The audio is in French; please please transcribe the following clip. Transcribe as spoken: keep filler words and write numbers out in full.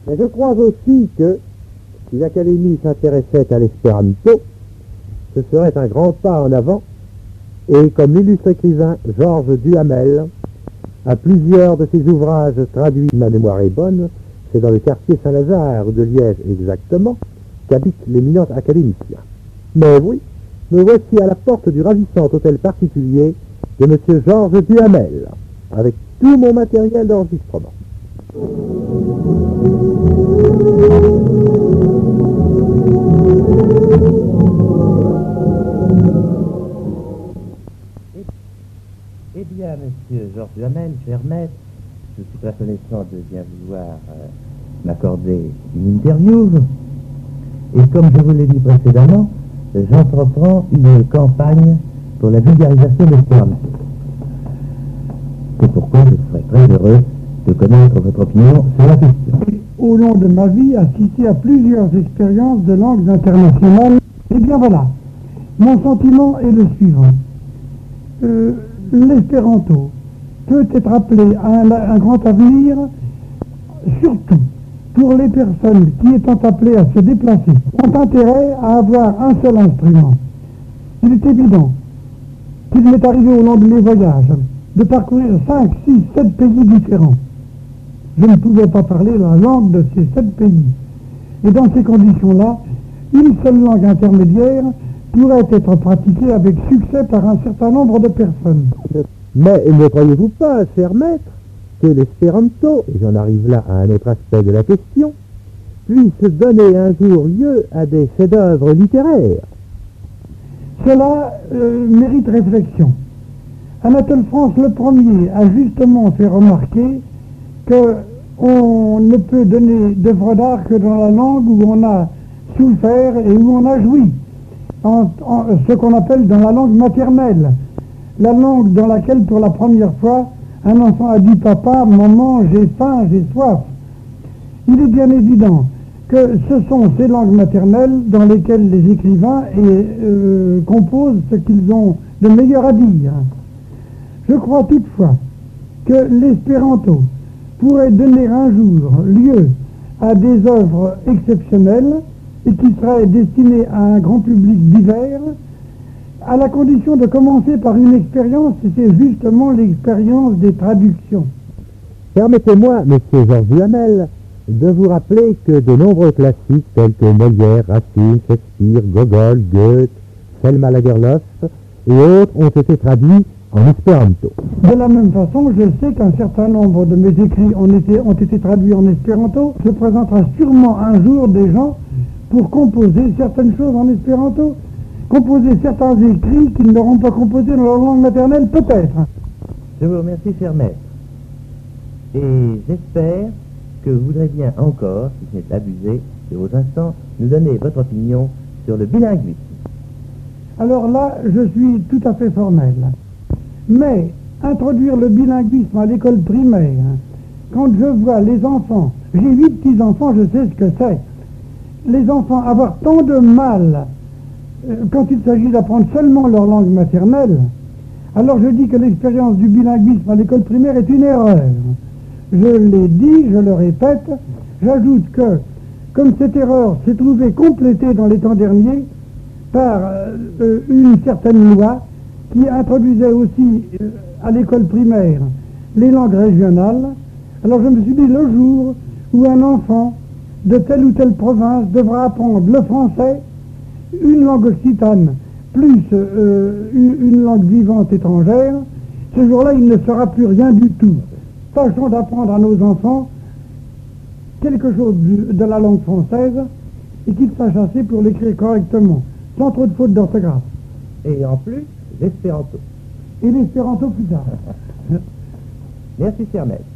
Mais je crois aussi que si l'Académie s'intéressait à l'espéranto, ce serait un grand pas en avant, et comme l'illustre écrivain Georges Duhamel, à plusieurs de ses ouvrages traduits, ma mémoire est bonne, c'est dans le quartier Saint-Lazare de Liège exactement, qu'habite l'éminent académicien. Mais oui, me voici à la porte du ravissant hôtel particulier de M. Georges Duhamel, avec tout mon matériel d'enregistrement. Eh bien, monsieur Georges Duhamel, cher maître, je suis reconnaissant de bien vouloir euh, m'accorder une interview. Et comme je vous l'ai dit précédemment, j'entreprends une campagne pour la vulgarisation de l'espéranto. C'est pourquoi je serais très heureux de connaître votre opinion sur la question. Au long de ma vie, assisté à plusieurs expériences de langues internationales, et bien voilà, mon sentiment est le suivant. Euh, L'espéranto peut être appelé à un, un grand avenir, surtout pour les personnes qui, étant appelées à se déplacer, ont intérêt à avoir un seul instrument. Il est évident qu'il m'est arrivé au long de mes voyages de parcourir cinq, six, sept pays différents. Je ne pouvais pas parler la langue de ces sept pays. Et dans ces conditions-là, une seule langue intermédiaire pourrait être pratiquée avec succès par un certain nombre de personnes. Mais ne croyez-vous pas, cher maître, que l'espéranto, et j'en arrive là à un autre aspect de la question, puisse donner un jour lieu à des chefs-d'œuvre littéraires? Cela euh, mérite réflexion. Anatole France le premier a justement fait remarquer qu'on ne peut donner d'œuvre d'art que dans la langue où on a souffert et où on a joui, en, en, ce qu'on appelle dans la langue maternelle, la langue dans laquelle pour la première fois un enfant a dit « Papa, maman, j'ai faim, j'ai soif ». Il est bien évident que ce sont ces langues maternelles dans lesquelles les écrivains et, euh, composent ce qu'ils ont de meilleur à dire. Je crois toutefois que l'espéranto pourrait donner un jour lieu à des œuvres exceptionnelles et qui seraient destinées à un grand public divers, à la condition de commencer par une expérience, et c'est justement l'expérience des traductions. Permettez-moi, monsieur Georges Duhamel, de vous rappeler que de nombreux classiques tels que Molière, Racine, Shakespeare, Gogol, Goethe, Selma Lagerlöf et autres ont été traduits en espéranto. De la même façon, je sais qu'un certain nombre de mes écrits ont été, ont été traduits en espéranto. Se présentera sûrement un jour des gens pour composer certaines choses en espéranto, composer certains écrits qu'ils n'auront pas composés dans leur langue maternelle, peut-être. Je vous remercie, cher maître. Et j'espère que vous voudrez bien encore, si ce n'est abusé de vos instants, nous donner votre opinion sur le bilinguisme. Alors là, je suis tout à fait formel. Mais introduire le bilinguisme à l'école primaire, quand je vois les enfants, j'ai huit petits-enfants, je sais ce que c'est, les enfants avoir tant de mal euh, quand il s'agit d'apprendre seulement leur langue maternelle, alors je dis que l'expérience du bilinguisme à l'école primaire est une erreur. Je l'ai dit, je le répète, j'ajoute que, comme cette erreur s'est trouvée complétée dans les temps derniers par euh, une certaine loi qui introduisait aussi euh, à l'école primaire les langues régionales, alors je me suis dit, le jour où un enfant de telle ou telle province devra apprendre le français, une langue occitane, plus euh, une, une langue vivante étrangère, ce jour-là, il ne sera plus rien du tout. Tâchons d'apprendre à nos enfants quelque chose du, de la langue française et qu'ils sachent assez pour l'écrire correctement, sans trop de fautes d'orthographe. Et en plus, l'espéranto. Et l'espéranto plus tard. Merci, cher maître.